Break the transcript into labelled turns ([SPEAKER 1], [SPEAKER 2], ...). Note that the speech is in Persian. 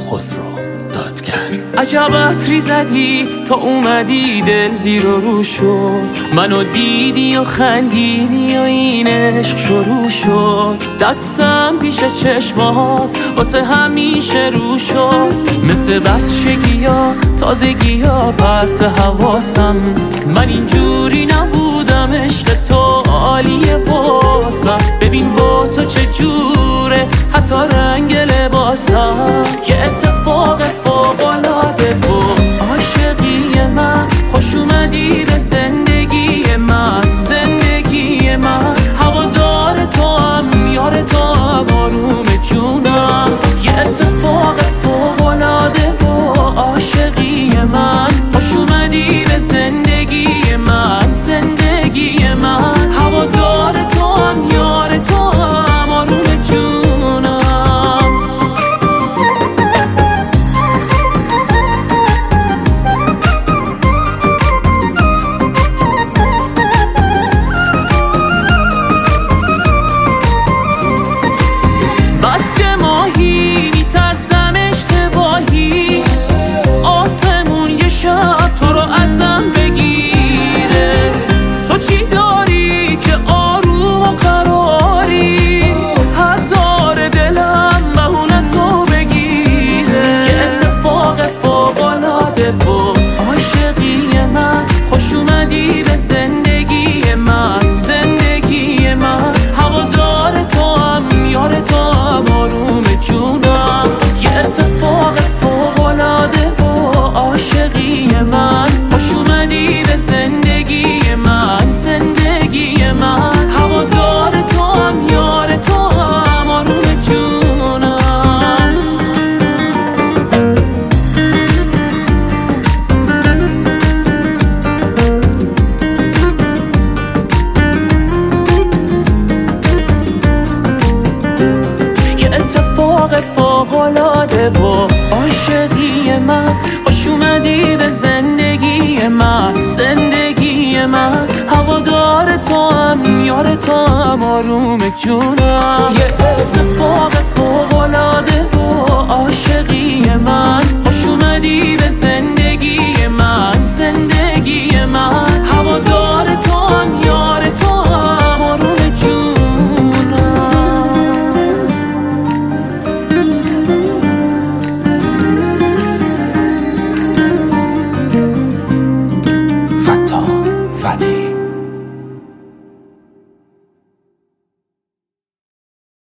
[SPEAKER 1] خسرو دادگر.
[SPEAKER 2] عجب عطری زدی تا اومدی دل زیر و رو شد، منو دیدی و خندیدی و این عشق شروع شد. دستم پیش چشمات واسه همیشه رو شد، مثل بچگی ها تازگی ها پرت حواسم. من اینجوری نبودم، عشق تو عالیه واسم. ببین با تو چجوره حتی رنگ لباسم، یه اتفاق فوق‌العاده و عاشقی من. خوش اومدی به زندگی من، زندگی من. هوادار تو هم یار تو هم آروم جونم، یه اتفاق فوق‌العاده و عاشقی من. خوش اومدی به زندگی من، زندگی من. هوادار تو هم یار تو هم آروم جونم. بس که ماهی میترسم اشتباهی، آسمون یه شب تو رو ازم بگیره. تو چی داری که آروم و قراری، حق داره دلم بهونه تو بگیره. یه اتفاق فوق‌العاده و عاشقی من. خوش اومدی به زندگی من، زندگی من. هوادار تو هم یار تو هم آروم جونم، یه اتفاق فوق‌العاده و عاشقی من. خوش اومدی به زندگی من، زندگی من. هوادار تو هم یار تو هم آروم جونم. یه اتفاق فوق‌العاده و عاشقی من. خوش اومدی به زندگی من، زندگی من. هوادار تو هم یار تو هم آروم جونم، یه اتفاق